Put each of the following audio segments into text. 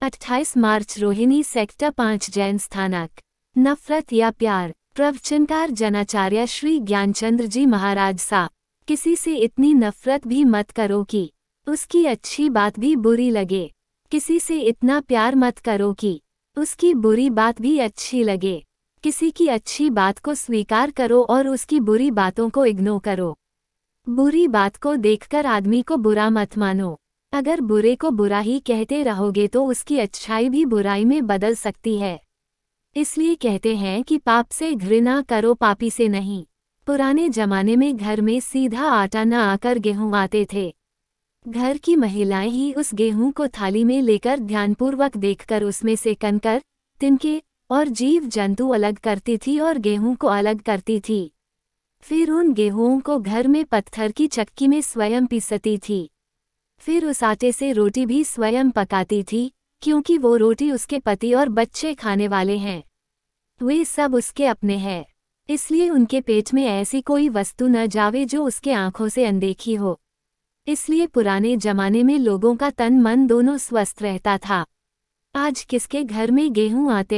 28 मार्च Rohini sector 5 Jain स्थानक। नफरत या प्यार। प्रवचनकार जनाचार्य श्री ज्ञानचंद्र जी महाराज सा। किसी से इतनी नफरत भी मत करो कि उसकी अच्छी बात भी बुरी लगे। किसी से इतना प्यार मत करो कि उसकी बुरी बात भी अच्छी लगे। किसी की अच्छी बात को स्वीकार करो और उसकी बुरी बातों को इग्नोर करो। बुरी बात को देखकर आदमी को बुरा मत मानो। अगर बुरे को बुरा ही कहते रहोगे तो उसकी अच्छाई भी बुराई में बदल सकती है। इसलिए कहते हैं कि पाप से घृणा करो, पापी से नहीं। पुराने जमाने में घर में सीधा आटा न आकर गेहूं आते थे। घर की महिलाएं ही उस गेहूं को थाली में लेकर ध्यानपूर्वक देखकर उसमें से कंकर, तिनके और जीव जंतु अलग करती थी और गेहूं को अलग करती थी। फिर उन गेहूं को घर में पत्थर की चक्की में स्वयं पीसती थी। फिर उस आटे से रोटी भी स्वयं पकाती थी, क्योंकि वो रोटी उसके पति और बच्चे खाने वाले हैं। वे सब उसके अपने हैं, इसलिए उनके पेट में ऐसी कोई वस्तु न जावे जो उसके आंखों से अनदेखी हो। इसलिए पुराने जमाने में लोगों का तन मन दोनों स्वस्थ रहता था। आज किसके घर में गेहूं आते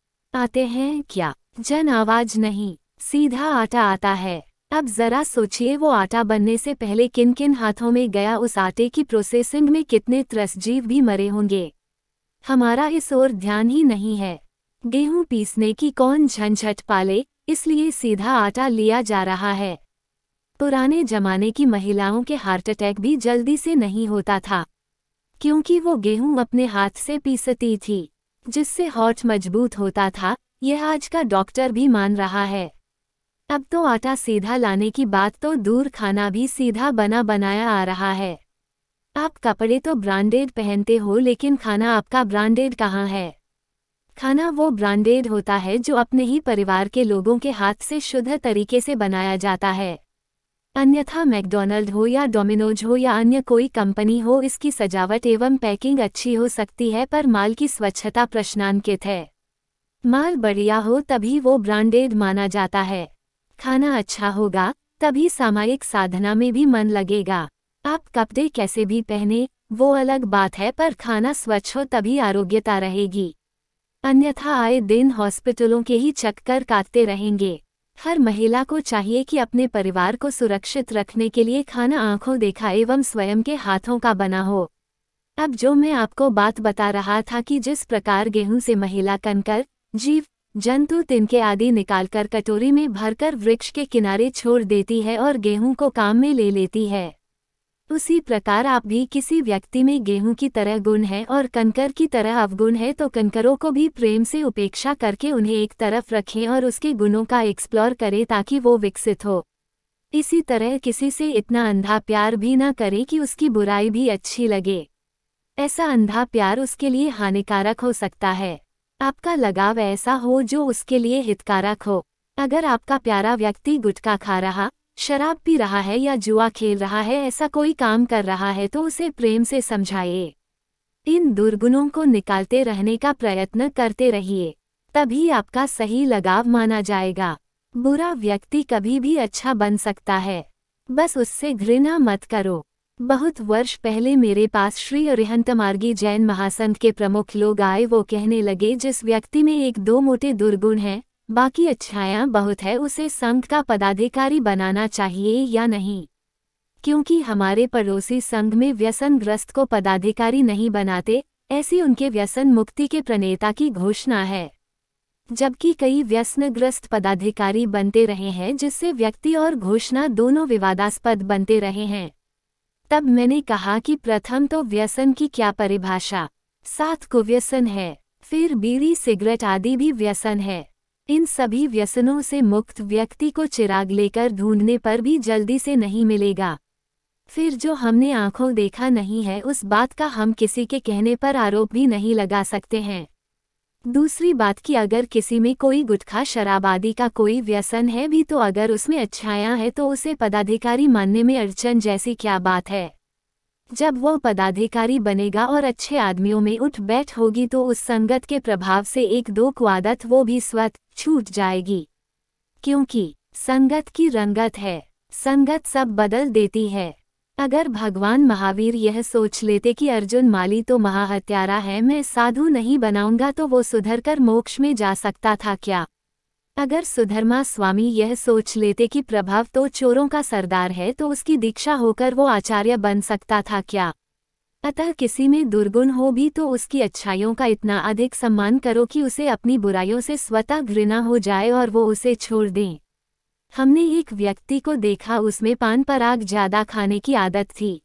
हैं क्या? जन आवाज नहीं, सीधा आटा आता है। अब जरा सोचिए, वो आटा बनने से पहले किन किन हाथों में गया। उस आटे की प्रोसेसिंग में कितने त्रसजीव भी मरे होंगे। हमारा इस ओर ध्यान ही नहीं है। गेहूं पीसने की कौन झंझट पाले, इसलिए सीधा आटा लिया जा रहा है। पुराने जमाने की महिलाओं के हार्ट अटैक भी जल्दी से नहीं होता था, क्योंकि वो गेहूं अपने हाथ से पीसती थी, जिससे हार्ट मजबूत होता था। यह आज का डॉक्टर भी मान रहा है। अब तो आटा सीधा लाने की बात तो दूर, खाना भी सीधा बना बनाया आ रहा है। आप कपड़े तो ब्रांडेड पहनते हो, लेकिन खाना आपका ब्रांडेड कहाँ है? खाना वो ब्रांडेड होता है जो अपने ही परिवार के लोगों के हाथ से शुद्ध तरीके से बनाया जाता है। अन्यथा मैकडॉनल्ड हो या डोमिनोज हो या अन्य कोई कंपनी हो, इसकी सजावट एवं पैकिंग अच्छी हो सकती है, पर माल की स्वच्छता प्रश्नांकित है। माल बढ़िया हो तभी वो ब्रांडेड माना जाता है। खाना अच्छा होगा तभी सामायिक साधना में भी मन लगेगा। आप कपड़े कैसे भी पहने वो अलग बात है, पर खाना स्वच्छ हो तभी आरोग्यता रहेगी। अन्यथा आए दिन हॉस्पिटलों के ही चक्कर काटते रहेंगे। हर महिला को चाहिए कि अपने परिवार को सुरक्षित रखने के लिए खाना आंखों देखा एवं स्वयं के हाथों का बना हो। अब जो मैं आपको बात बता रहा था कि जिस प्रकार गेहूं से महिला कंकर, जीव जंतु, तिनके आदि निकालकर कटोरी में भरकर वृक्ष के किनारे छोड़ देती है और गेहूं को काम में ले लेती है, उसी प्रकार आप भी किसी व्यक्ति में गेहूं की तरह गुण है और कंकर की तरह अवगुण है, तो कंकरों को भी प्रेम से उपेक्षा करके उन्हें एक तरफ रखें और उसके गुणों का एक्सप्लोर करें ताकि वो विकसित हो। इसी तरह किसी से इतना अंधा प्यार भी ना करें कि उसकी बुराई भी अच्छी लगे। ऐसा अंधा प्यार उसके लिए हानिकारक हो सकता है। आपका लगाव ऐसा हो जो उसके लिए हितकारक हो। अगर आपका प्यारा व्यक्ति गुटखा खा रहा, शराब पी रहा है या जुआ खेल रहा है, ऐसा कोई काम कर रहा है, तो उसे प्रेम से समझाइए। इन दुर्गुणों को निकालते रहने का प्रयत्न करते रहिए, तभी आपका सही लगाव माना जाएगा। बुरा व्यक्ति कभी भी अच्छा बन सकता है, बस उससे घृणा मत करो। बहुत वर्ष पहले मेरे पास श्री अरिहंत मार्गी जैन महासंघ के प्रमुख लोग आए। वो कहने लगे, जिस व्यक्ति में एक दो मोटे दुर्गुण हैं, बाकी अच्छायां बहुत है, उसे संघ का पदाधिकारी बनाना चाहिए या नहीं? क्योंकि हमारे पड़ोसी संघ में व्यसनग्रस्त को पदाधिकारी नहीं बनाते, ऐसी उनके व्यसन मुक्ति के प्रणेता की घोषणा है। जबकि कई व्यसनग्रस्त पदाधिकारी बनते रहे हैं, जिससे व्यक्ति और घोषणा दोनों विवादास्पद बनते रहे हैं। तब मैंने कहा कि प्रथम तो व्यसन की क्या परिभाषा? 7 कुव्यसन है, फिर बीड़ी सिगरेट आदि भी व्यसन है। इन सभी व्यसनों से मुक्त व्यक्ति को चिराग लेकर ढूंढने पर भी जल्दी से नहीं मिलेगा। फिर जो हमने आंखों देखा नहीं है, उस बात का हम किसी के कहने पर आरोप भी नहीं लगा सकते हैं। दूसरी बात कि अगर किसी में कोई गुटखा शराब आदि का कोई व्यसन है भी, तो अगर उसमें अच्छायां है तो उसे पदाधिकारी मानने में अड़चन जैसी क्या बात है? जब वो पदाधिकारी बनेगा और अच्छे आदमियों में उठ बैठ होगी, तो उस संगत के प्रभाव से एक दो कुआदत वो भी स्वतः छूट जाएगी। क्योंकि संगत की रंगत है, संगत सब बदल देती है। अगर भगवान महावीर यह सोच लेते कि अर्जुन माली तो महाहत्यारा है, मैं साधु नहीं बनाऊंगा, तो वो सुधरकर मोक्ष में जा सकता था क्या? अगर सुधर्मा स्वामी यह सोच लेते कि प्रभाव तो चोरों का सरदार है, तो उसकी दीक्षा होकर वो आचार्य बन सकता था क्या? अतः किसी में दुर्गुण हो भी तो उसकी अच्छाइयों का इतना अधिक सम्मान करो कि उसे अपनी बुराइयों से स्वतः घृणा हो जाए और वो उसे छोड़ दें। हमने एक व्यक्ति को देखा, उसमें पान पराग ज्यादा खाने की आदत थी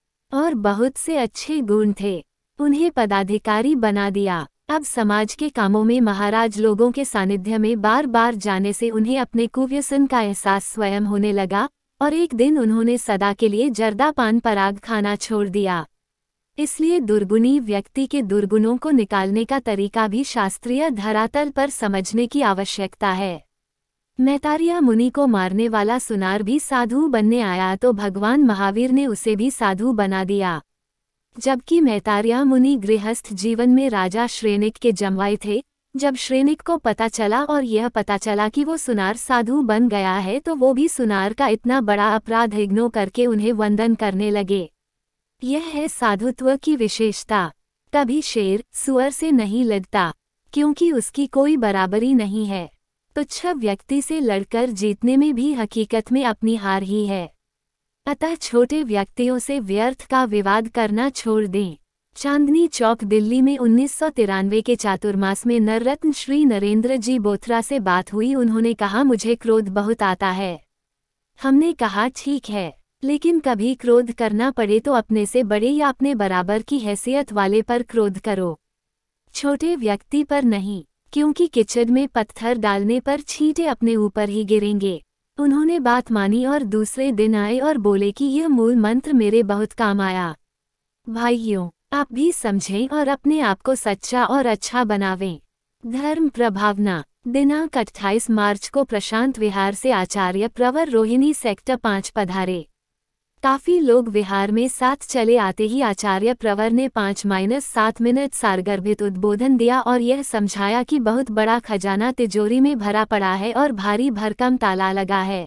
और बहुत से अच्छे गुण थे। उन्हें पदाधिकारी बना दिया। अब समाज के कामों में महाराज लोगों के सानिध्य में बार बार जाने से उन्हें अपने कुव्यसन का एहसास स्वयं होने लगा और एक दिन उन्होंने सदा के लिए जर्दा पान पराग खाना छोड़ दिया। इसलिए दुर्गुणी व्यक्ति के दुर्गुणों को निकालने का तरीका भी शास्त्रीय धरातल पर समझने की आवश्यकता है। मैतारिया मुनि को मारने वाला सुनार भी साधु बनने आया तो भगवान महावीर ने उसे भी साधु बना दिया। जबकि मैतारिया मुनि गृहस्थ जीवन में राजा श्रेनिक के जमवाई थे। जब श्रेनिक को पता चला और यह पता चला कि वो सुनार साधु बन गया है, तो वो भी सुनार का इतना बड़ा अपराध इग्नोर करके उन्हें वंदन करने लगे। यह है साधुत्व की विशेषता। कभी शेर सुअर से नहीं लड़ता, क्योंकि उसकी कोई बराबरी नहीं है। तुच्छ व्यक्ति से लड़कर जीतने में भी हकीकत में अपनी हार ही है। अतः छोटे व्यक्तियों से व्यर्थ का विवाद करना छोड़ दें। चांदनी चौक दिल्ली में 1993 के चातुर्मास में नररत्न श्री नरेंद्र जी बोथरा से बात हुई। उन्होंने कहा, मुझे क्रोध बहुत आता है। हमने कहा, ठीक है, लेकिन कभी क्रोध करना पड़े तो अपने से बड़े या अपने बराबर की हैसियत वाले पर क्रोध करो, छोटे व्यक्ति पर नहीं, क्योंकि किचड़ में पत्थर डालने पर छींटे अपने ऊपर ही गिरेंगे। उन्होंने बात मानी और दूसरे दिन आए और बोले कि यह मूल मंत्र मेरे बहुत काम आया। भाइयों, आप भी समझें और अपने आप को सच्चा और अच्छा बनावें। धर्म प्रभावना। दिनांक 28 मार्च को प्रशांत विहार से आचार्य प्रवर रोहिणी सेक्टर 5 पधारे। काफी लोग विहार में साथ चले आते ही आचार्य प्रवर ने 5-7 मिनट सारगर्भित उद्बोधन दिया और यह समझाया कि बहुत बड़ा खजाना तिजोरी में भरा पड़ा है और भारी भरकम ताला लगा है।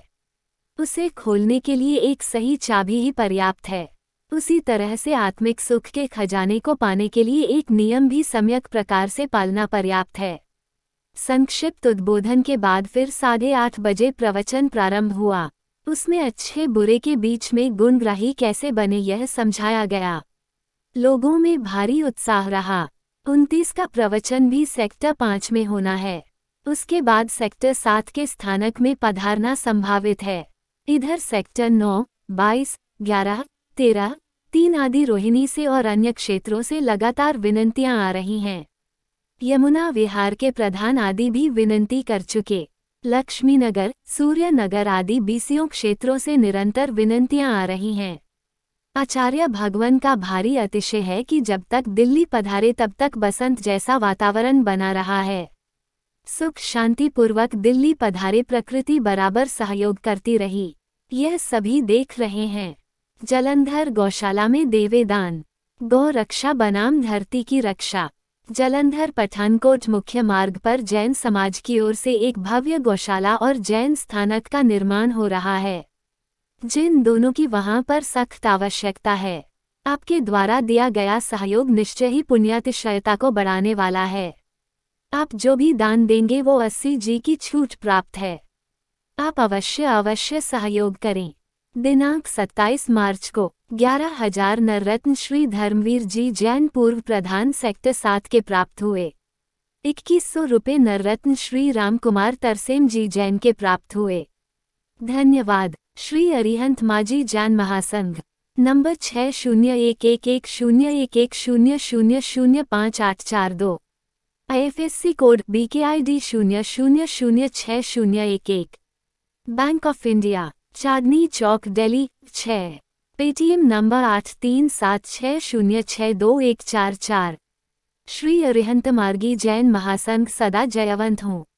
उसे खोलने के लिए एक सही चाबी ही पर्याप्त है। उसी तरह से आत्मिक सुख के खजाने को पाने के लिए एक नियम भी सम्यक प्रकार से पालना पर्याप्त है। संक्षिप्त उद्बोधन के बाद फिर 8:30 बजे प्रवचन प्रारंभ हुआ। उसमें अच्छे बुरे के बीच में गुणग्राही कैसे बने यह समझाया गया। लोगों में भारी उत्साह रहा। 29 का प्रवचन भी सेक्टर 5 में होना है। उसके बाद सेक्टर 7 के स्थानक में पधारना संभावित है। इधर सेक्टर 9, 22, 11, 13, 3 आदि रोहिणी से और अन्य क्षेत्रों से लगातार विनंतियां आ रही हैं। यमुना विहार के प्रधान आदि भी विनंती कर चुके। लक्ष्मीनगर, सूर्यनगर आदि बीसीओ क्षेत्रों से निरंतर विनंतियां आ रही हैं। आचार्य भगवान का भारी अतिशय है कि जब तक दिल्ली पधारे तब तक बसंत जैसा वातावरण बना रहा है। सुख शांतिपूर्वक दिल्ली पधारे, प्रकृति बराबर सहयोग करती रही। यह सभी देख रहे हैं। जलंधर गौशाला में देवेदान। गौ रक्षा बनाम धरती की रक्षा। जलंधर पठानकोट मुख्य मार्ग पर जैन समाज की ओर से एक भव्य गौशाला और जैन स्थानक का निर्माण हो रहा है, जिन दोनों की वहां पर सख्त आवश्यकता है। आपके द्वारा दिया गया सहयोग निश्चय ही पुण्यातिशयता को बढ़ाने वाला है। आप जो भी दान देंगे वो 80G की छूट प्राप्त है। आप अवश्य सहयोग करें। दिनांक 27 मार्च को 11,000 नररत्न श्री धर्मवीर जी जैन पूर्व प्रधान सेक्टर 7 के प्राप्त हुए। 2100 रुपये नररत्न श्री राम कुमार तरसेम जी जैन के प्राप्त हुए। धन्यवाद। Shri Arihant Maji Jain Mahasangh, number 60111100005842, IFSC code BKID 00060111, bank of India, Chandni Chowk Delhi 6। Paytm number 8376062144। Shri Arihant Margi Jain महासंघ सदा जयवंत हों।